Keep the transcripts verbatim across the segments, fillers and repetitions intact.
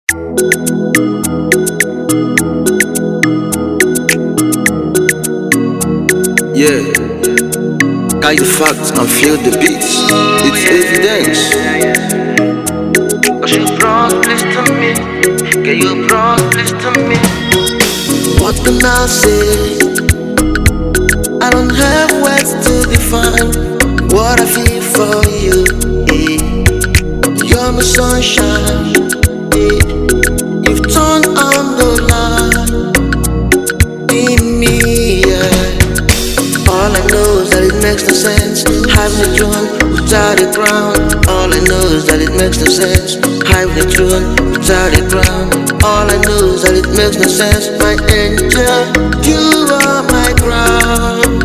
Yeah, guide the facts and feel the beats. It's evidence. Cause you brought this to me. Girl, you brought this to me. What can I say? I don't have words to define what I feel for you. Yeah. You're my sunshine. Yeah. You've turned on the light in me. Yeah. All I know is that it makes no sense having a throne without a crown. All I know is that it makes no sense having a throne without a crown. All I know is that it makes no sense. My angel, you are my crown.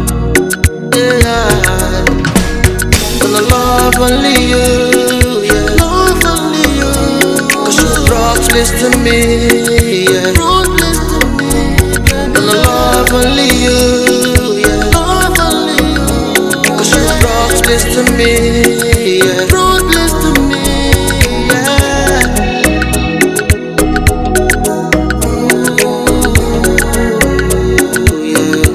Yeah, gonna love only you. Yeah, love only you. Cause you brought bliss to me. Yeah, brought bliss to me. Gonna love only you. To me, yeah, brought bliss to me, yeah. Ooh, yeah.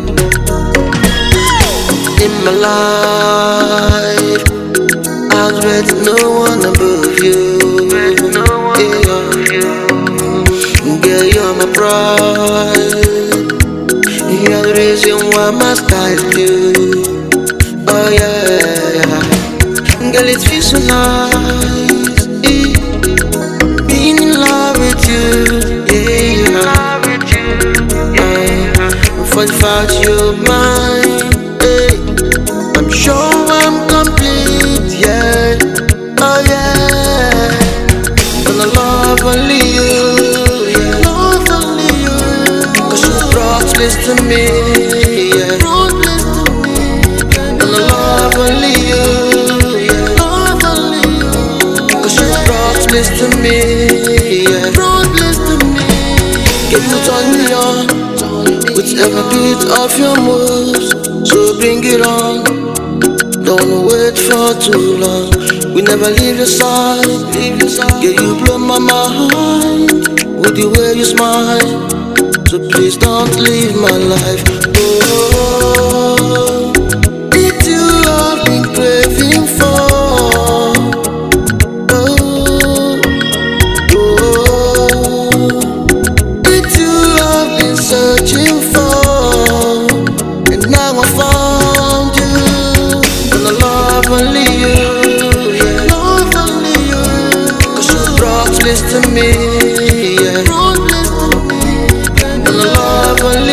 In my life, I was with no one above you. With no one yeah. above you. Girl, you're my pride. You're the reason why my sky is blue. Oh yeah, girl, it feels so nice, eh, being in love with you, yeah, love with you, yeah. Uh, for the fact you're mine, eh, I'm sure I'm complete, yeah, oh yeah, gonna love only you, yeah, love only you, cause you brought bliss to me, yeah, brought bliss to me, gonna love only you, yeah, love only you, cause you brought bliss to me, yeah, brought bliss to me. Get put on me on with every beat of your moves, so bring it on. Don't wait for too long. We never leave your side. Yeah, you blow my mind with the way you smile. So please don't leave my life. Oh, it's you I've been craving for. Oh, oh, it's you I've been searching for, and now I found you. Gonna love only you, yeah, love only you, cause you brought bliss to me, yeah, brought bliss to me. Gonna love only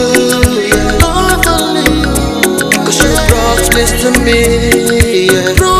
you, yeah, love only you, cause you brought bliss to me, yeah.